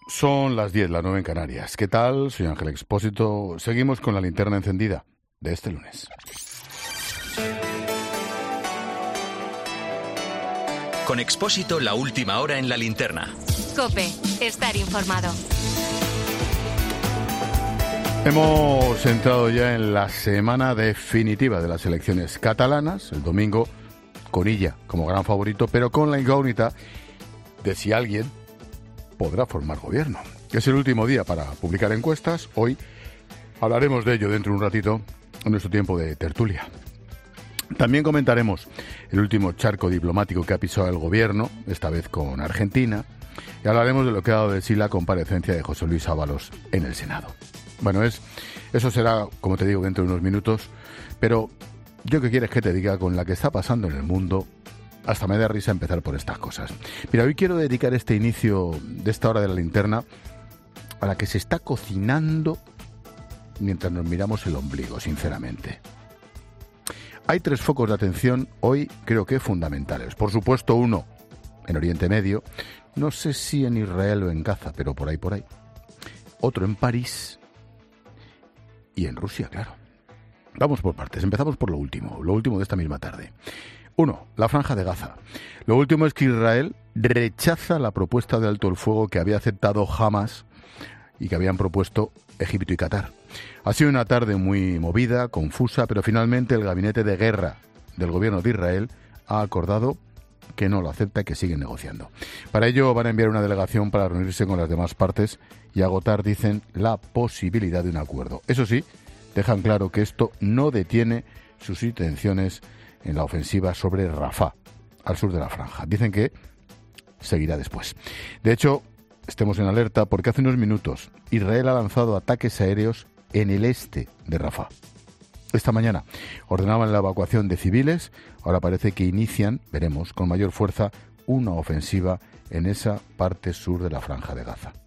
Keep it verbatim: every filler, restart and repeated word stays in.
Son las diez, las nueve en Canarias. ¿Qué tal? Soy Ángel Expósito. Seguimos con la linterna encendida de este lunes. Con Expósito, la última hora en la linterna. COPE, estar informado. Hemos entrado ya en la semana definitiva de las elecciones catalanas. El domingo, con Illa como gran favorito, pero con la incógnita de si alguien podrá formar gobierno. Es el último día para publicar encuestas. Hoy hablaremos de ello dentro de un ratito en nuestro tiempo de tertulia. También comentaremos el último charco diplomático que ha pisado el gobierno, esta vez con Argentina, y hablaremos de lo que ha dado de sí la comparecencia de José Luis Ábalos en el Senado. Bueno, es eso será, como te digo, dentro de unos minutos, pero yo que quieres que te diga, con la que está pasando en el mundo, hasta me da risa empezar por estas cosas. Mira, hoy quiero dedicar este inicio de esta hora de la linterna a la que se está cocinando mientras nos miramos el ombligo, sinceramente. Hay tres focos de atención hoy, creo que fundamentales. Por supuesto, uno en Oriente Medio, no sé si en Israel o en Gaza, pero por ahí, por ahí. Otro en París y en Rusia, claro. Vamos por partes, empezamos por lo último, lo último de esta misma tarde. Uno, la Franja de Gaza. Lo último es que Israel rechaza la propuesta de alto el fuego que había aceptado Hamas y que habían propuesto Egipto y Qatar. Ha sido una tarde muy movida, confusa, pero finalmente el gabinete de guerra del gobierno de Israel ha acordado que no lo acepta y que siguen negociando. Para ello van a enviar una delegación para reunirse con las demás partes y agotar, dicen, la posibilidad de un acuerdo. Eso sí, dejan claro que esto no detiene sus intenciones en la ofensiva sobre Rafah, al sur de la franja. Dicen que seguirá después. De hecho, estemos en alerta porque hace unos minutos Israel ha lanzado ataques aéreos en el este de Rafah. Esta mañana ordenaban la evacuación de civiles, ahora parece que inician, veremos, con mayor fuerza, una ofensiva en esa parte sur de la Franja de Gaza.